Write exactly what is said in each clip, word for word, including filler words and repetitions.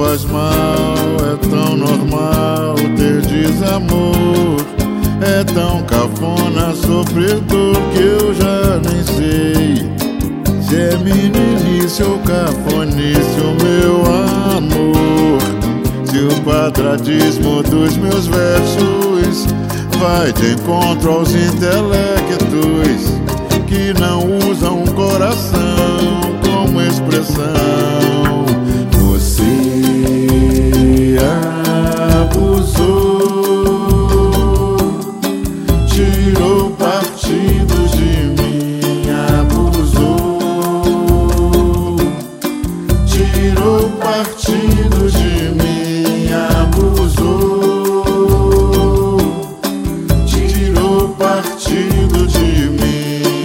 faz mal, é tão normal ter desamor. É tão cafona sofrer dor que eu já nem sei se é meninice ou cafonice o meu amor. Se o quadradismo dos meus versos vai de encontro aos intelectos que não usam o coração como expressão. Você abusou, tirou partido de mim, abusou, tirou partido de mim, abusou, tirou partido de mim,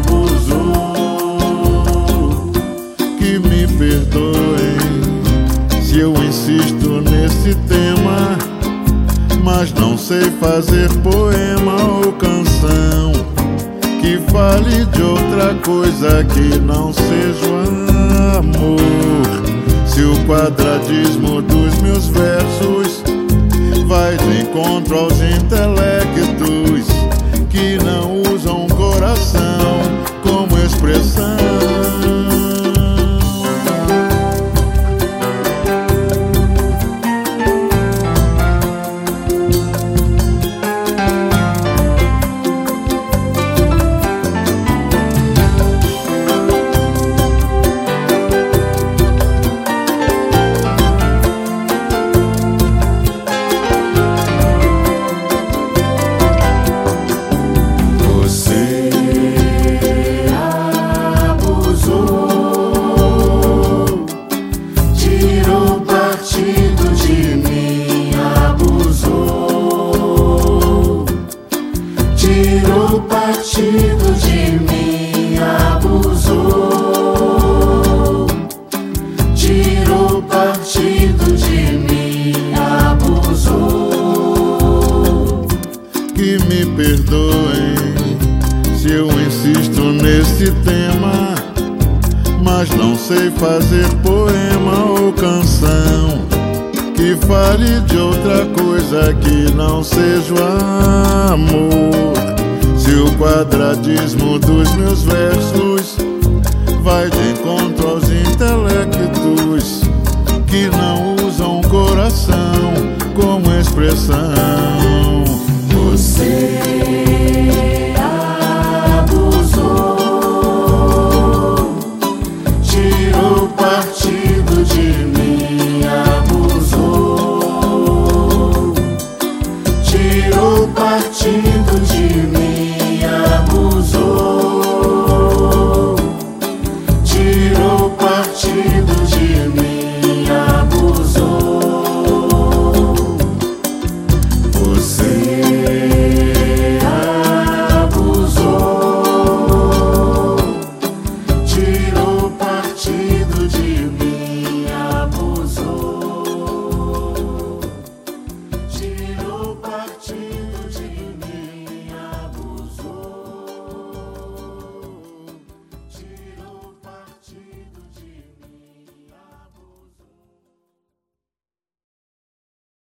abusou. Que me perdoem se eu insisto nesse tema, mas não sei fazer poema ou canção que fale de outra coisa que não seja o amor. Se o quadradismo dos meus versos vai de encontro aos intelectos que não usam o coração como expressão. Tirou partido de mim, abusou. Tirou partido de mim, abusou. Que me perdoem se eu insisto nesse tema, mas não sei fazer poema ou canção que fale de outra coisa que não seja o amor. Se o quadradismo dos meus versos vai de encontro aos intelectos que não usam o coração como expressão. Você abusou, tirou partido de mim, abusou, tirou partido de mim, abusou, tirou partido de mim, abusou. Você abusou, tirou partido